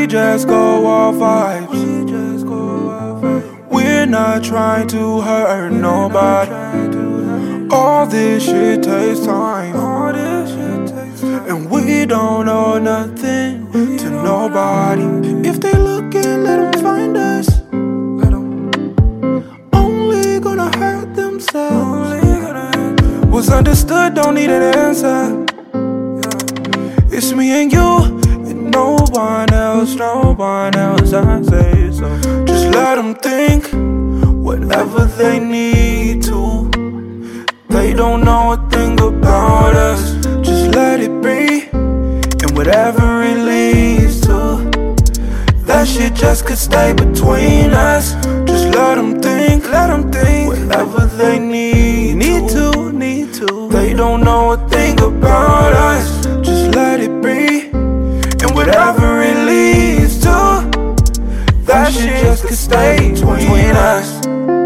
we just go off vibes. We're not trying to hurt nobody. All this shit takes time, and we don't owe nothing to nobody. If they looking, let them find us. Only gonna hurt themselves. Was understood, don't need an answer. It's me and you, and no one else, I say so. Just let them think whatever they need to. They don't know a thing about us. Just let it be, and whatever it leads to, that shit just could stay between us. Just let them think whatever they need to. They don't know a thing about us. Just let it be, and whatever it leads to, that shit just could stay between us.